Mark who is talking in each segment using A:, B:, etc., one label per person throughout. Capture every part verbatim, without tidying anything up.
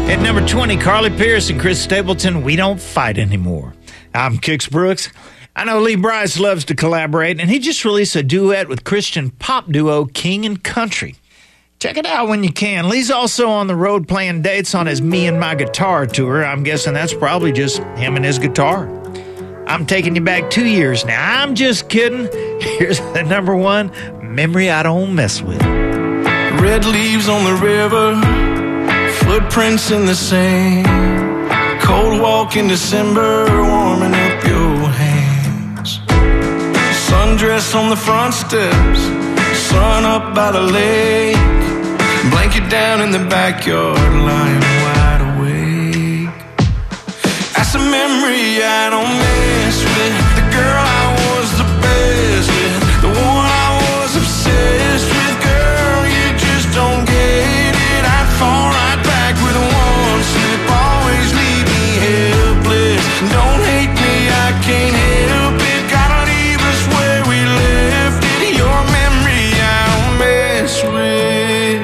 A: At number twenty, Carly Pearce and Chris Stapleton, We Don't Fight Anymore. I'm Kix Brooks. I know Lee Brice loves to collaborate, and he just released a duet with Christian pop duo King and Country. Check it out when you can. Lee's also on the road playing dates on his Me and My Guitar tour. I'm guessing that's probably just him and his guitar. I'm taking you back two years now. I'm just kidding. Here's the number one, Memory I Don't Mess With.
B: Red leaves on the river, footprints in the sand, cold walk in December, warming up your hands. Sundress on the front steps, sun up by the lake, blanket down in the backyard, lying wide awake. That's a memory I don't mess with. The girl I was the best with, the one I was obsessed with. Girl, you just don't get it. I'd fall right back with one slip, always leave me helpless. Don't hate me, I can't help it. Gotta leave us where we left it. Your memory I don't mess with.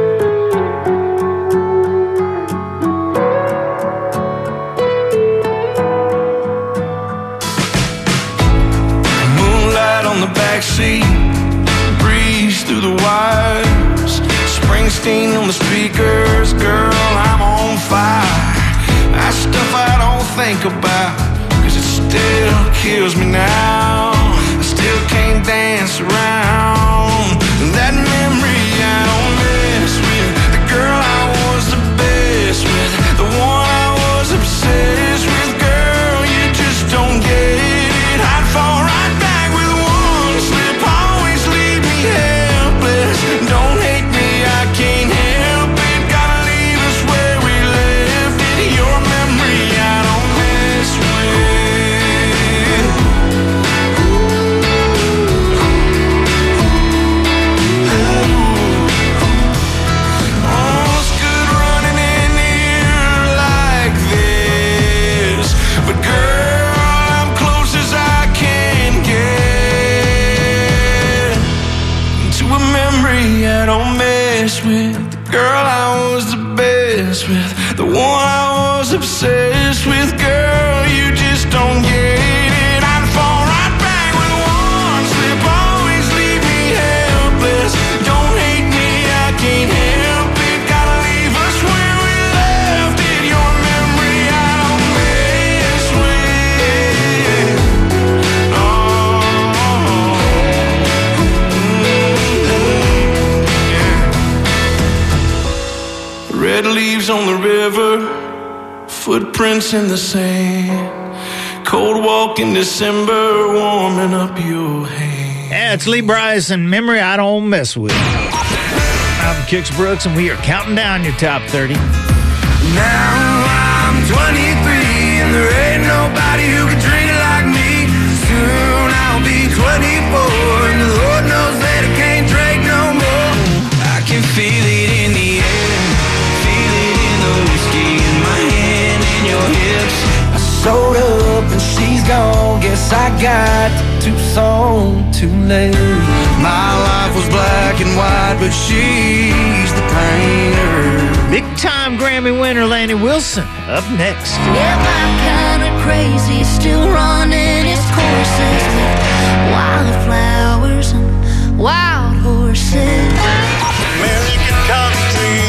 B: Moonlight on the backseat, breeze through the wires, Springsteen on the speakers. Girl, I'm on fire. That stuff I don't think about, cause it still kills me now. I still can't dance around that memory I don't mess with. The girl I was the best with, the one I was obsessed with. Girl, you just don't get it. I'd fall right back with one slip, always leave me helpless. Don't hate me, I can't help it. Gotta leave us where we left it. Your memory I don't mess with. Oh, it's good running in here like this, but girl, I'm close as I can get to a memory I don't mess with. The girl I was the best with, the one I was obsessed with. Girl, you just don't get it. I'd fall right back with one slip, always leave me helpless. Don't hate me, I can't help it. Gotta leave us where we left it. Your memory I don't mess with. Oh, yeah. Red leaves on the river, footprints in the sand, cold walk in December, warming up your hand.
A: Yeah, it's Lee Brice and Memory I Don't Mess With. I'm Kix Brooks, and we are counting down your top thirty.
B: Now I'm twenty-three, and there ain't nobody who can drink like me. Soon I'll be twenty-four, and the Lord knows that I can't drink no more. I can feel it in the air, feel it in the whiskey in my hand and your hips. I sewed up and she's gone, guess I got to Tucson too late. My life was black and white, but she's the painter.
A: Big-time Grammy winner Lainey Wilson up next.
C: Yeah, I'm kinda crazy, still running its courses with wildflowers and wild horses.
B: American country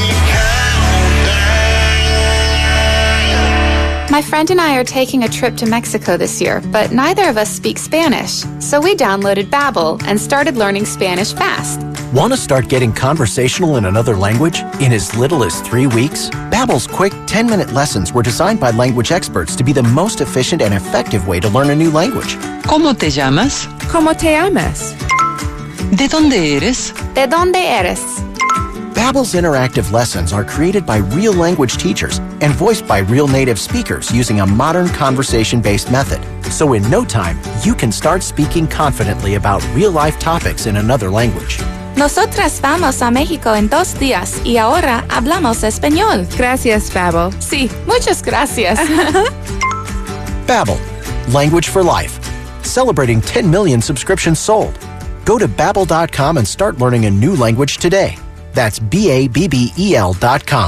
B: countdown.
D: My friend and I are taking a trip to Mexico this year, but neither of us speak Spanish. So we downloaded Babbel and started learning Spanish fast.
E: Want to start getting conversational in another language in as little as three weeks? Babbel's quick ten-minute lessons were designed by language experts to be the most efficient and effective way to learn a new language.
F: ¿Cómo te llamas?
G: ¿Cómo te llamas?
F: ¿De dónde eres?
D: ¿De dónde eres?
E: Babbel's interactive lessons are created by real language teachers and voiced by real native speakers using a modern conversation-based method. So in no time, you can start speaking confidently about real-life topics in another language.
D: Nosotras vamos a México en dos días y ahora hablamos español.
G: Gracias, Babbel.
D: Sí, muchas gracias.
E: Babbel, language for life. Celebrating ten million subscriptions sold. Go to babbel dot com and start learning a new language today. That's B A B B E L dot com.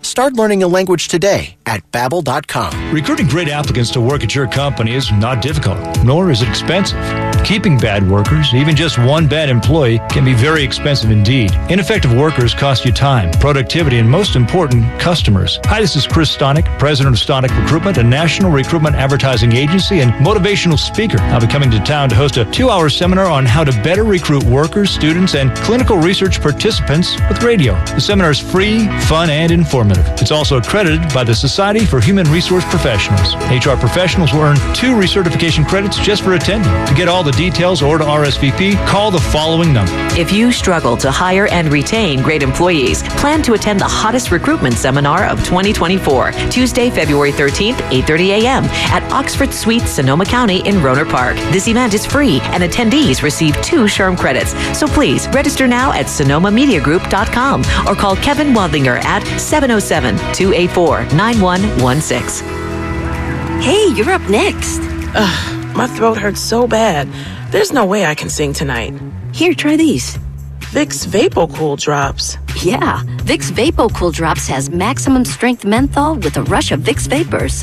E: Start learning a language today at babbel dot com.
H: Recruiting great applicants to work at your company is not difficult, nor is it expensive. Keeping bad workers, even just one bad employee, can be very expensive indeed. Ineffective workers cost you time, productivity, and most important, customers. Hi, this is Chris Stonick, president of Stonick Recruitment, a national recruitment advertising agency and motivational speaker. I'll be coming to town to host a two-hour seminar on how to better recruit workers, students, and clinical research participants with radio. The seminar is free, fun, and informative. It's also accredited by the Society for Human Resource Professionals. H R professionals will earn two recertification credits just for attending. To get all the details or to R S V P, call the following number.
I: If you struggle to hire and retain great employees, plan to attend the hottest recruitment seminar of twenty twenty-four, Tuesday, February thirteenth, eight thirty a.m. at Oxford Suites, Sonoma County in Rohnert Park. This event is free and attendees receive two SHRM credits. So please register now at sonoma media group dot com or call Kevin Wadlinger at seven oh seven, two eight four, nine one one six.
J: Hey, you're up next.
K: Ugh, my throat hurts so bad. There's no way I can sing tonight.
J: Here, try these.
K: Vicks VapoCool Drops.
J: Yeah, Vicks VapoCool Drops has maximum strength menthol with a rush of Vicks vapors.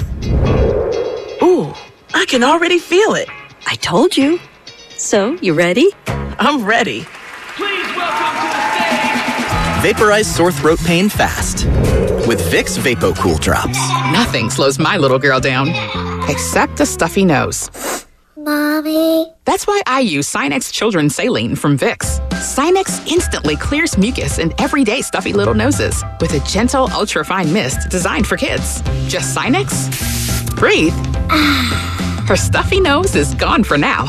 K: Ooh, I can already feel it.
J: I told you. So, you ready?
K: I'm ready.
L: Please welcome to the stage.
M: Vaporize sore throat pain fast with Vicks VapoCool Drops.
N: Nothing slows my little girl down, except a stuffy nose.
O: Mommy.
N: That's why I use Sinex Children's Saline from Vicks. Sinex instantly clears mucus in everyday stuffy little noses with a gentle, ultra-fine mist designed for kids. Just Sinex? Breathe. Her stuffy nose is gone for now.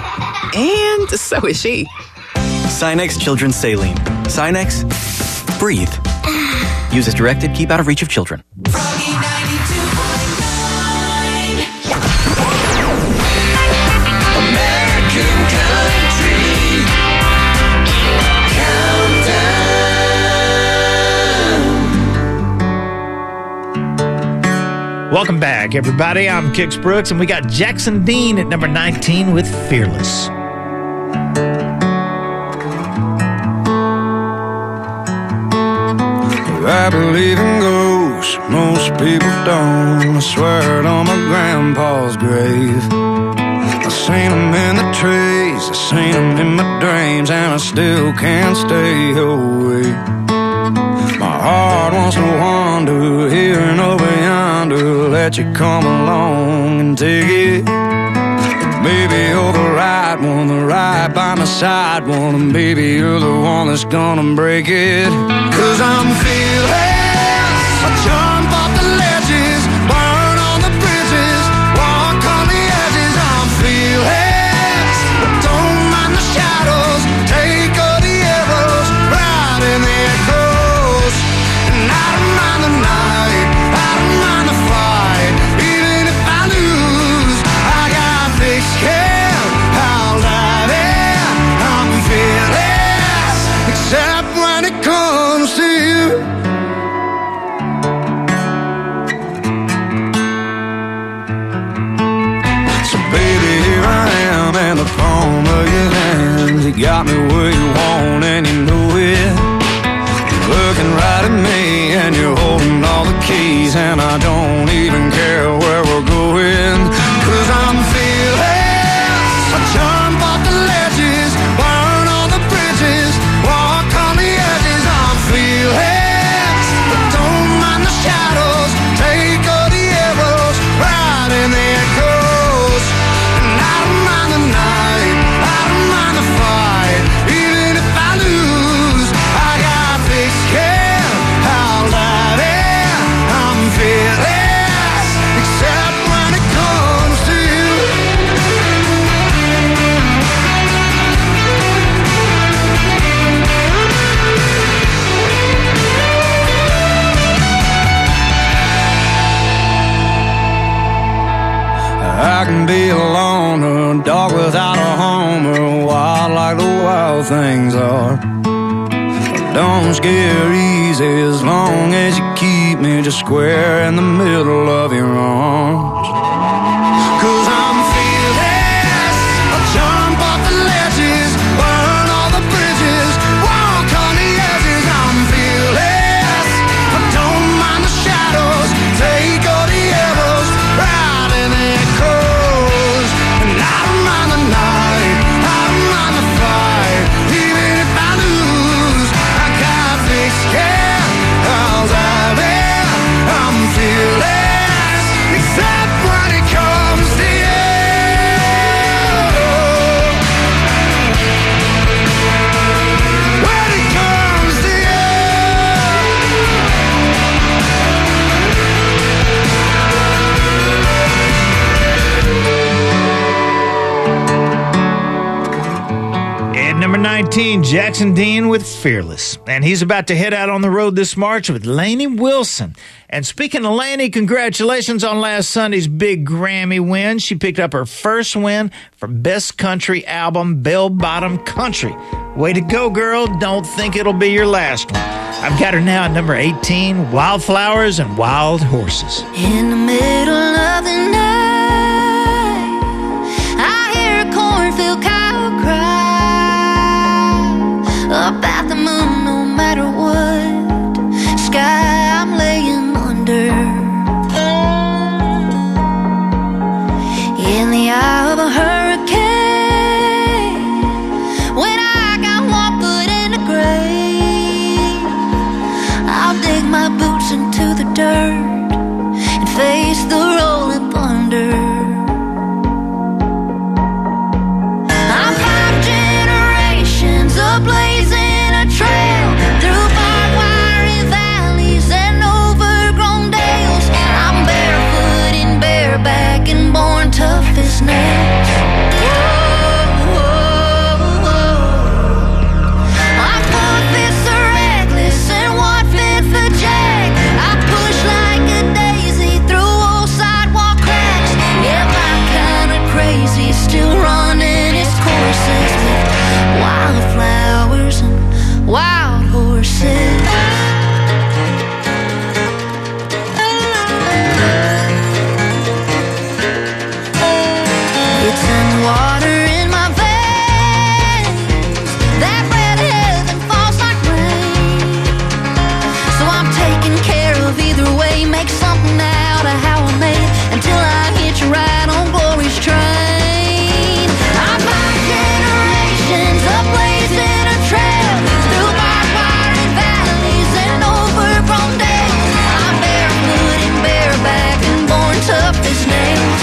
N: And so is she.
M: Sinex Children's Saline. Sinex, breathe. Use as directed. Keep out of reach of children.
A: Welcome back, everybody. I'm Kix Brooks, and we got Jackson Dean at number nineteen with Fearless.
B: I believe in ghosts, most people don't. I swear it on my grandpa's grave. I seen them in the trees, I seen them in my dreams, and I still can't stay away. My heart wants to wander here and over yonder, let you come along and take it. Baby, you're the right one, the right by my side one, and baby, you're the one that's gonna break it. Cause I'm fearless, I jump off the ledges, burn on the bridges, walk on the edges. I'm fearless, I don't mind the shadows, take all the arrows, ride in the echoes. And I don't mind the night, I don't mind the fight, even if I lose, I got thick skin, I'll dive in. I'm fearless, except when it comes to you. So baby, here I am in the palm of your hand. You got me where you want and you know it. You're looking right at me and you're holding all the keys, and I don't even care where we're going. Cause I'm fearless, I jump off the ledges, burn on the bridges, walk on the edges. I'm fearless, but don't mind the shadows, take all the arrows, ride in the echoes. And I don't mind the night, I don't mind the fight, even if I lose, I got thick skin, I'll dive in. I'm fearless, except when it comes to you. I can be alone, or a dog without a home, or wild like the wild things are. But don't scare easy as long as you keep me just square in the middle of your arms. Cause I'm fearless, I jump off the ledges, burn all the bridges, walk on the edges. I'm fearless, I don't mind the
A: number nineteen, Jackson Dean with Fearless. And he's about to head out on the road this March with Lainey Wilson. And speaking of Lainey, congratulations on last Sunday's big Grammy win. She picked up her first win for Best Country Album, Bell Bottom Country. Way to go, girl. Don't think it'll be your last one. I've got her now at number eighteen, Wildflowers and Wild Horses.
C: In the middle of the night, I hear a cornfield cow cry about the moon, no matter what sky I'm laying under. In the eye of a hurricane, when I got one foot in the grave, I'll dig my boots into the dirt and face the rolling thunder. I'm five generations of blazing a trail through barbed wire valleys and overgrown dales. I'm barefoot and bareback and born tough as nails. Whoa, whoa, whoa. I'm four fifths of reckless and one fifth of jack. I push like a daisy through old sidewalk cracks. Yeah, my kind of crazy, still running its courses with wildflowers and wild horses. It's in water in my veins, that red heaven falls like rain. So I'm taking care of either way, make something out of how I made until I hit you right on glory's train. I'm five generations of blazing a trail through barbed wire and valleys and overgrown dales. I'm barefoot and bareback and born tough as nails.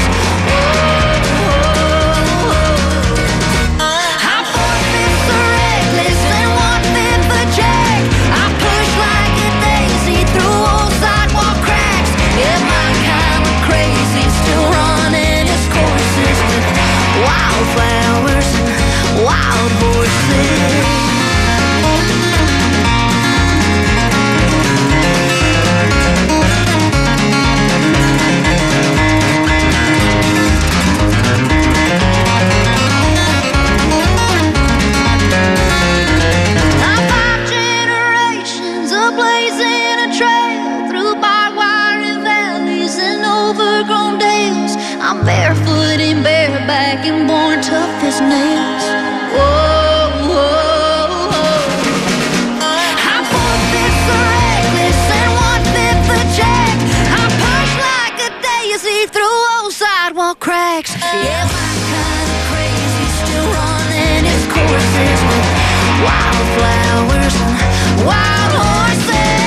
C: I'm four fifths of reckless and one fifth of jack. I push like a daisy through old sidewalk cracks. Yeah, my kind of crazy, still running its courses with wildflowers and wild horses. I'm five generations of blazing a trail through barbed wire and valleys and overgrown dales. I'm barefoot and bareback and born tough as nails. Whoa, whoa, whoa. I'm four fifths of reckless and one fifth of jack. I push like a daisy through old sidewalk cracks. Yeah, my kind of crazy, still running its courses with wildflowers and wild horses.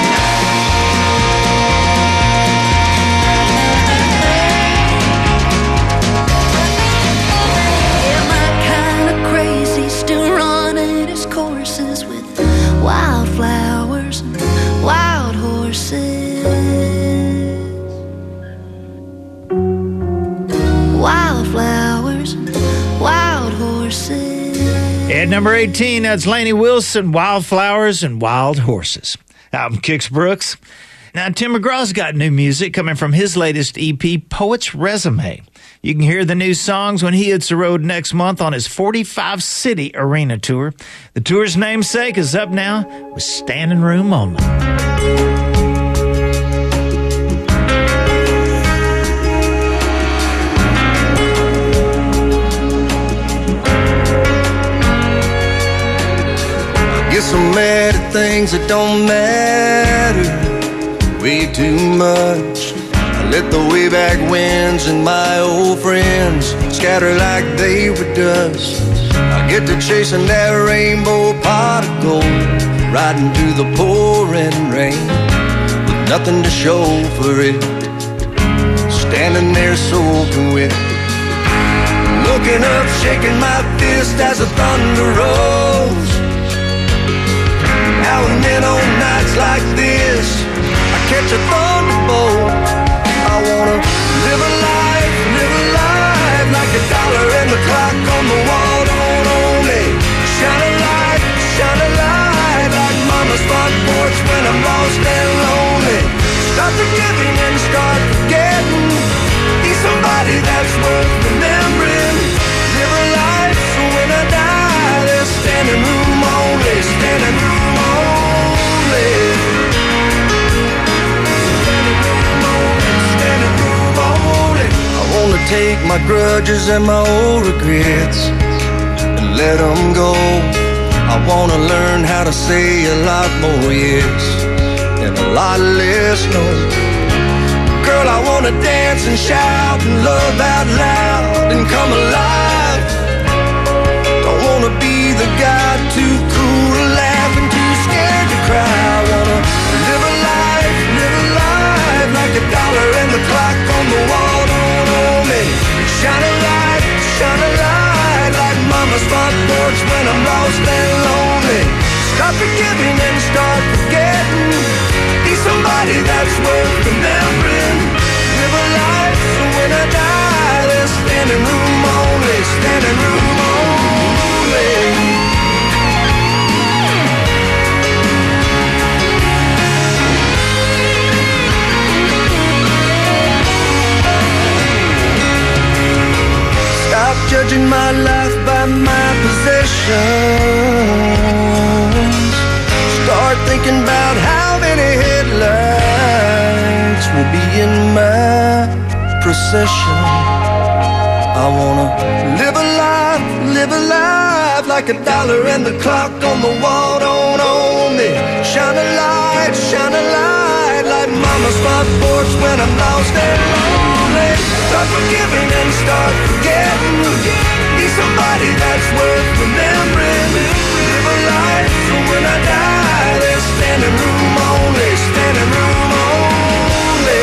C: Yeah, my kind of crazy, still running its courses with wildflowers and wild horses. Wildflowers and wild horses.
A: At number eighteen, that's Lainey Wilson, Wildflowers and Wild Horses. I'm Kix Brooks. Now, Tim McGraw's got new music coming from his latest E P, Poet's Resume. You can hear the new songs when he hits the road next month on his forty-five city arena tour. The tour's namesake is up now with standing room only.
B: Guess I'm mad at things that don't matter way too much. I let the way back winds and my old friends scatter like they were dust. I get to chasing that rainbow pot of gold, riding through the pouring rain with nothing to show for it, standing there soaking wet, looking up, shaking my fist as the thunder rolls. Now and then on nights like this, I catch a thunderbolt. I wanna live a life, live a life like a dollar and the clock on the wall don't own me. Shine a light Stop forgiving and start forgetting. Be somebody that's worth remembering. Live a life so when I die, there's standing room only, standing room only. Standing room only, standing room only. I wanna take my grudges and my old regrets and let them go. I wanna learn how to say a lot more yes and a lot less no. Girl, I wanna dance and shout and love out loud and come alive. Don't wanna be the guy too cool to laugh and too scared to cry. I wanna live a life, live a life like a dollar and the clock on the wall don't owe me. Shine a light, shine a light like mama's front porch when I'm lost and lonely. Stop forgiving and start forgetting. Be somebody that's worth remembering. Live a life so when I die, there's standing room only, standing room only. Stop judging my life by my possessions. Start thinking about how many headlights will be in my procession. I wanna live a life, live a life like a dollar and the clock on the wall don't owe me. Shine a light, shine a light like mama's front porch when I'm lost and lonely. Start forgiving and start forgetting. Be somebody that's worth remembering. Live a life so when I die, there's standing room only, standing room only.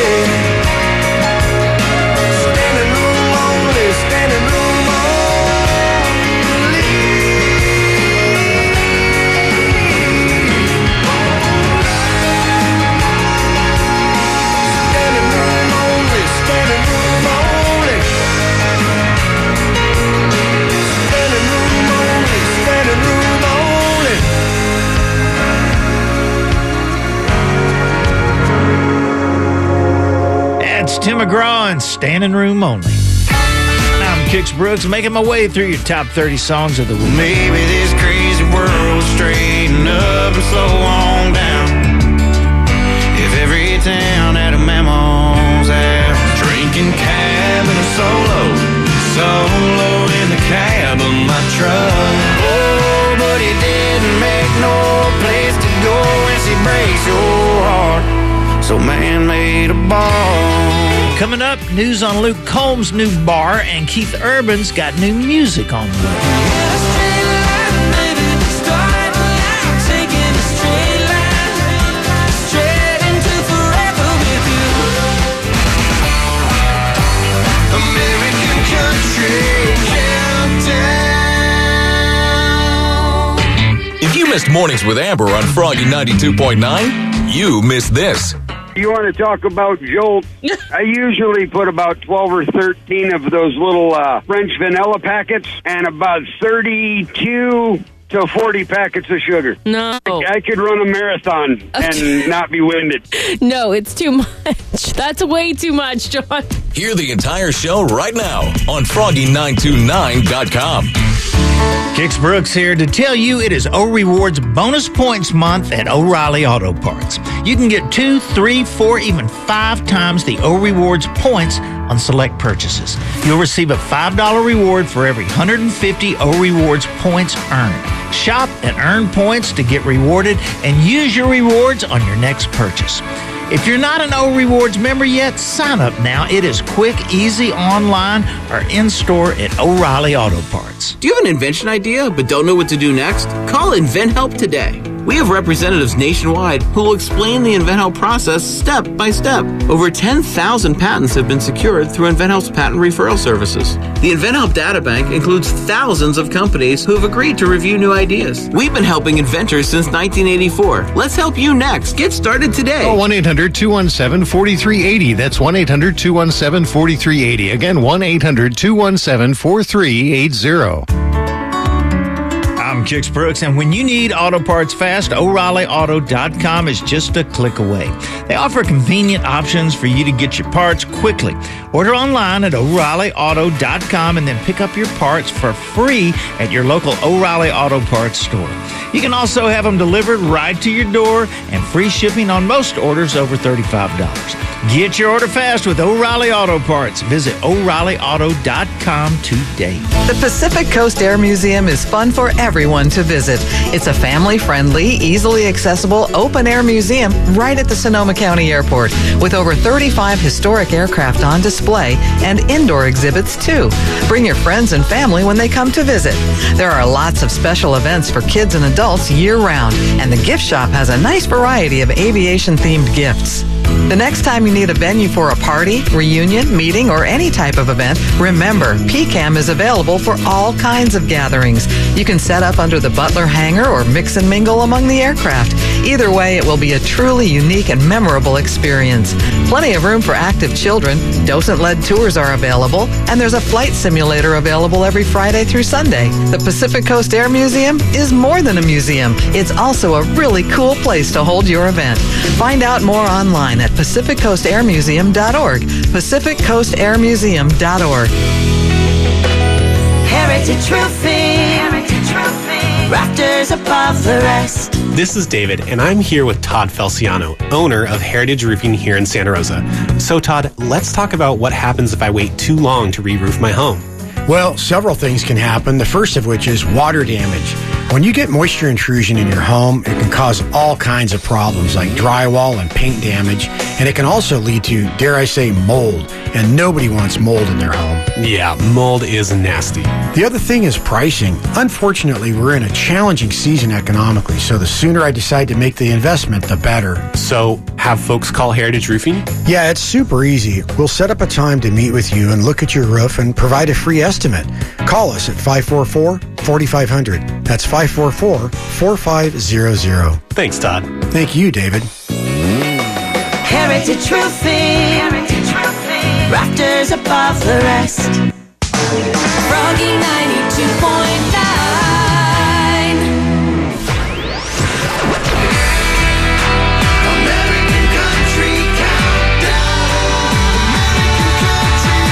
B: Standing room only, standing room only. Standing room only, standing room only. Standing room only, standing room only.
A: That's Tim McGraw and Standing Room Only. I'm Kix Brooks, making my way through your top thirty songs of the week.
B: Maybe this crazy world will straighten up and slow on down. If every town had a mammal's house, drinking cab and a solo, solo in the cab of my truck. Oh, but he didn't make no place to go unless he breaks your heart. So man made a ball.
A: Coming up, news on Luke Combs' new bar, and Keith Urban's got new music on the way.
B: American country countdown.
P: If you missed Mornings with Amber on Froggy ninety-two point nine, you missed this.
Q: You want to talk about Jolt? I usually put about twelve or thirteen of those little uh, French vanilla packets and about thirty-two to forty packets of sugar.
R: No.
Q: I, I could run a marathon and not be winded.
R: No, it's too much. That's way too much, John.
P: Hear the entire show right now on froggy nine two nine dot com.
A: Kix Brooks here to tell you it is O-Rewards Bonus Points Month at O'Reilly Auto Parts. You can get two, three, four, even five times the O-Rewards points on select purchases. You'll receive a five dollar reward for every one hundred fifty O-Rewards points earned. Shop and earn points to get rewarded and use your rewards on your next purchase. If you're not an O-Rewards member yet, sign up now. It is quick, easy, online, or in-store at O'Reilly Auto Parts.
S: Do you have an invention idea but don't know what to do next? Call InventHelp today. We have representatives nationwide who will explain the InventHelp process step by step. Over ten thousand patents have been secured through InventHelp's patent referral services. The InventHelp databank includes thousands of companies who have agreed to review new ideas. We've been helping inventors since nineteen eighty-four. Let's help you next. Get started today.
T: Call one eight hundred two one seven four three eight zero. That's one eight hundred two one seven four three eight zero. Again, one eight hundred two one seven four three eight zero.
A: I'm I'm Kix Brooks, and when you need auto parts fast, O'Reilly Auto dot com is just a click away. They offer convenient options for you to get your parts quickly. Order online at O'Reilly Auto dot com and then pick up your parts for free at your local O'Reilly Auto Parts store. You can also have them delivered right to your door and free shipping on most orders over thirty-five dollars. Get your order fast with O'Reilly Auto Parts. Visit O'Reilly Auto dot com today.
U: The Pacific Coast Air Museum is fun for everyone to visit. It's a family-friendly, easily accessible, open-air museum right at the Sonoma County Airport with over thirty-five historic aircraft on display and indoor exhibits, too. Bring your friends and family when they come to visit. There are lots of special events for kids and adults year-round, and the gift shop has a nice variety of aviation-themed gifts. The next time you need a venue for a party, reunion, meeting, or any type of event, remember, P CAM is available for all kinds of gatherings. You can set up under the Butler hangar or mix and mingle among the aircraft. Either way, it will be a truly unique and memorable experience. Plenty of room for active children, docent-led tours are available, and there's a flight simulator available every Friday through Sunday. The Pacific Coast Air Museum is more than a museum. It's also a really cool place to hold your event. Find out more online at Pacific Coast Air Museum dot org. Pacific Coast Air Museum dot org.
V: Heritage Roofing. Heritage Roofing. Rafters above the rest.
W: This is David, and I'm here with Todd Felciano, owner of Heritage Roofing here in Santa Rosa. So, Todd, let's talk about what happens if I wait too long to re-roof my home.
X: Well, several things can happen, the first of which is water damage. When you get moisture intrusion in your home, it can cause all kinds of problems like drywall and paint damage, and it can also lead to, dare I say, mold, and nobody wants mold in their home.
W: Yeah, mold is nasty.
X: The other thing is pricing. Unfortunately, we're in a challenging season economically, so the sooner I decide to make the investment, the better.
W: So, have folks call Heritage Roofing?
X: Yeah, it's super easy. We'll set up a time to meet with you and look at your roof and provide a free estimate. Call us at five four four, four five zero zero. That's five four four, four five zero zero.
W: Thanks, Todd.
X: Thank you, David.
V: Heritage Roofing. Heritage Roofing. Rafters above the rest. Froggy ninety-two point nine. American Country Countdown. American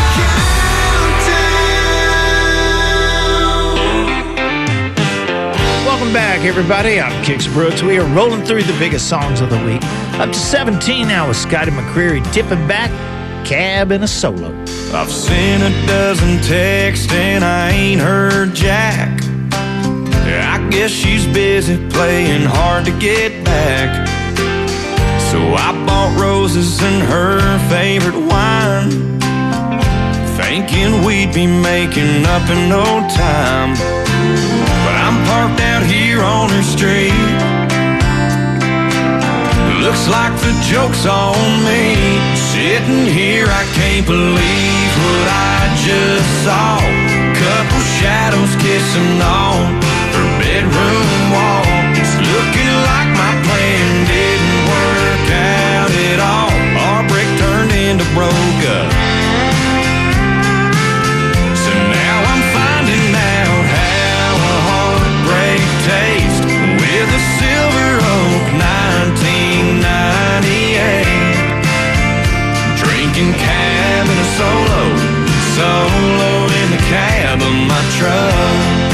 V: Country Countdown.
A: Welcome back, everybody. I'm Kix Brooks. We are rolling through the biggest songs of the week. Up to seventeen now with Scotty McCreery tipping back, Cab in a solo.
B: I've sent a dozen texts and I ain't heard Jack. I guess she's busy playing hard to get back. So I bought roses and her favorite wine, thinking we'd be making up in no time. But I'm parked out here on her street. Looks like the joke's on me. Sitting here, I can't believe what I just saw. Couple shadows kissing on her bedroom wall. It's looking like my plan didn't work out at all. Our break turned into broke up. So now I'm finding out how a heartbreak tastes with a Silver Oak nineteen ninety-eight. Drinking cab in a solo, solo in the cab of my truck.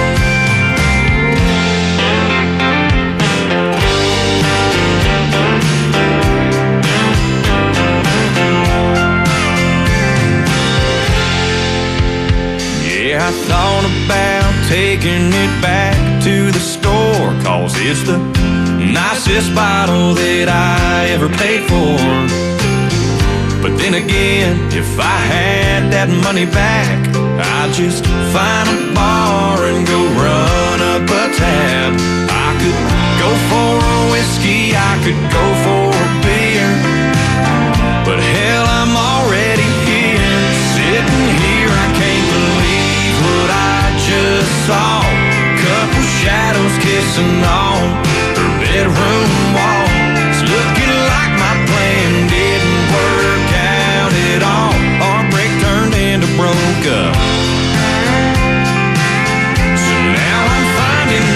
B: Yeah, I thought about taking it back to the store, 'cause it's the nicest bottle that I ever paid for. But then again, if I had that money back, I'd just find a bar and go run up a tab. I could go for a whiskey, I could go for a beer, but hell, I'm already here. Sitting here, I can't believe what I just saw. Couple shadows kissing on her bedroom wall. It's looking like my plan didn't work out at all. Our break turned into broke up. So now I'm finding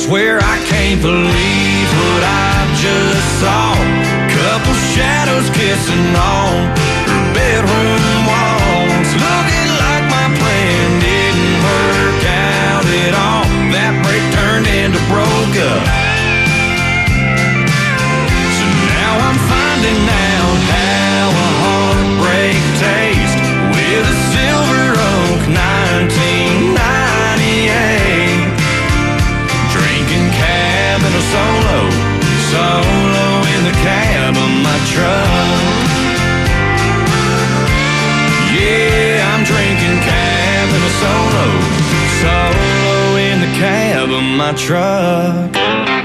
B: Swear I can't believe what I just saw. Couple shadows kissing on her bedroom walls. Looking like my plan didn't work out at all. That break turned into broke up. So now I'm finding out how a heartbreak tastes with a Silver Oak nineteen ninety-eight. Drinking cabin solo, solo in the cab of my truck. Yeah, I'm drinking cabin solo, solo in the cab of my truck.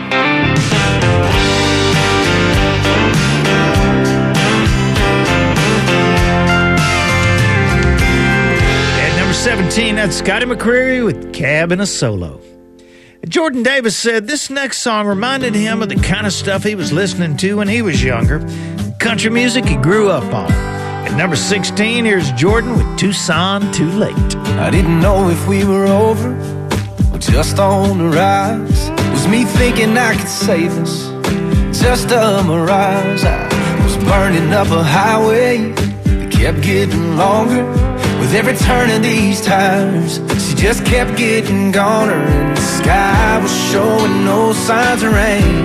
A: At number seventeen, that's Scotty McCreery with Cab in a Solo. Jordan Davis said this next song reminded him of the kind of stuff he was listening to when he was younger, country music he grew up on. At number sixteen, here's Jordan with Tucson Too Late.
B: I didn't know if we were over or just on the rise. Was me thinking I could save us, just a mirage. I was burning up a highway that kept getting longer. With every turn of these tires, she just kept getting goner. And the sky was showing no signs of rain.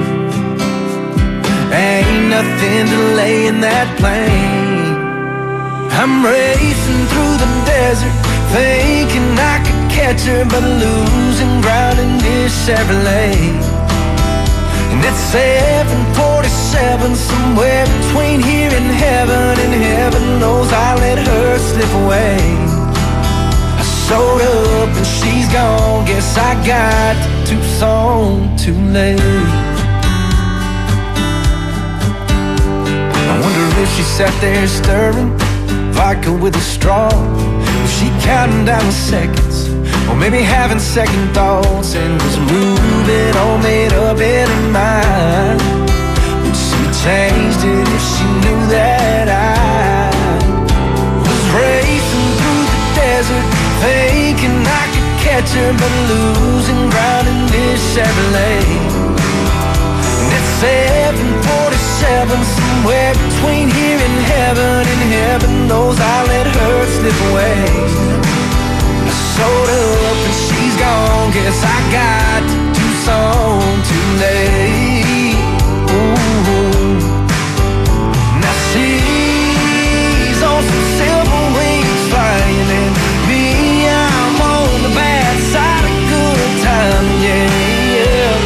B: Ain't nothing delaying that plane. I'm racing through the desert, thinking I could catch her, but losing ground in this Chevrolet. And it's seven forty-seven, somewhere between here and heaven, and heaven knows I let her slip away. I showed up and she's gone, guess I got to Tucson too late. I wonder if she sat there stirring vodka with a straw. Was she counting down the seconds, or maybe having second thoughts, and was moving all made up in her mind? Would she have changed it if she knew that I was racing through the desert, thinking I could catch her, but losing ground in this Chevrolet? And it's seven forty-seven, somewhere between here and heaven, and heaven knows I let her slip away. I showed up and she's gone, guess I got to Tucson too late. Ooh. Now she's on some silver wings flying, and me, I'm on the bad side of good time, yeah,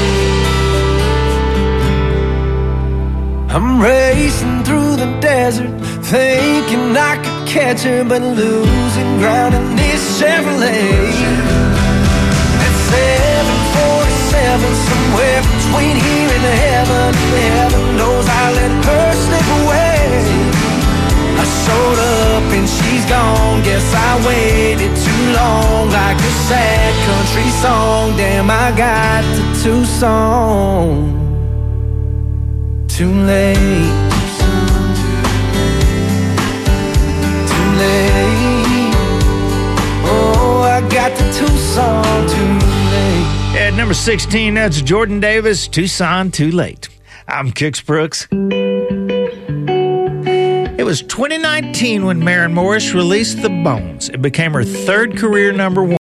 B: yeah. I'm racing through the desert, thinking I could catch her, but losing ground in this Chevrolet. At seven forty-seven, somewhere between here and heaven, heaven knows I let her slip away. I showed up and she's gone, guess I waited too long, like a sad country song. Damn, I got to Tucson too late. Oh, I got to Tucson too late.
A: At number sixteen, that's Jordan Davis, Tucson Too Late. I'm Kix Brooks. It was twenty nineteen when Maren Morris released The Bones. It became her third career number one.